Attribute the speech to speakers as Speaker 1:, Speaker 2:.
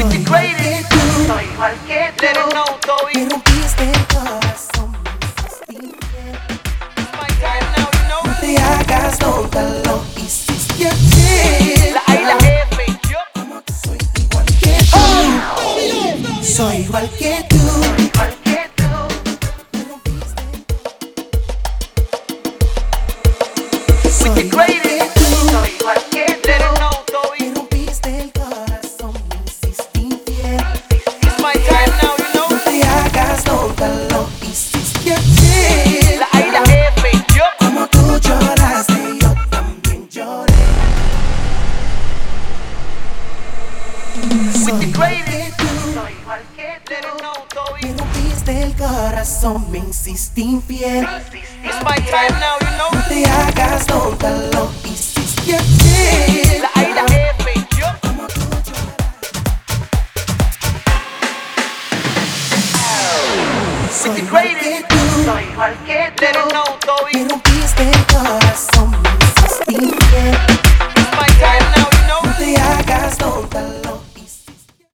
Speaker 1: Soy igual que tú.
Speaker 2: Soy igual que tú.
Speaker 1: Let it know, Toby.
Speaker 2: Me rompiste el corazón, me hiciste infiel.
Speaker 1: It's my time now, you know.
Speaker 2: No te hagas loca, lo hiciste ayer.
Speaker 1: La A y la F, yo.
Speaker 2: Como que soy igual que tú. Soy igual que tú.
Speaker 1: Igual que tú.
Speaker 2: Me rompiste.
Speaker 1: We
Speaker 2: Soy
Speaker 1: get
Speaker 2: igual
Speaker 1: crazy.
Speaker 2: que tú.
Speaker 1: Soy igual que tú. Let it know, Toby.
Speaker 2: Me rompiste el corazón, me hiciste infiel.
Speaker 1: It's my time now, you know.
Speaker 2: No te hagas loca, lo hiciste ayer.
Speaker 1: La A y la F, yo.
Speaker 2: Como tú lloraste, yo también lloré.
Speaker 1: We
Speaker 2: Soy
Speaker 1: get
Speaker 2: igual
Speaker 1: crazy.
Speaker 2: que tú.
Speaker 1: Soy igual que tú. Let it know, Toby.
Speaker 2: Me rompiste el corazón, me hiciste infiel.
Speaker 1: It's my time now, you know.
Speaker 2: No te hagas loca, lo hiciste ayer.
Speaker 1: La A y la F, yo.
Speaker 2: Como tú
Speaker 1: We get
Speaker 2: igual
Speaker 1: crazy.
Speaker 2: que tú.
Speaker 1: Soy igual que tú. Let it know, Toby.
Speaker 2: Me rompiste el corazón, me hiciste infiel.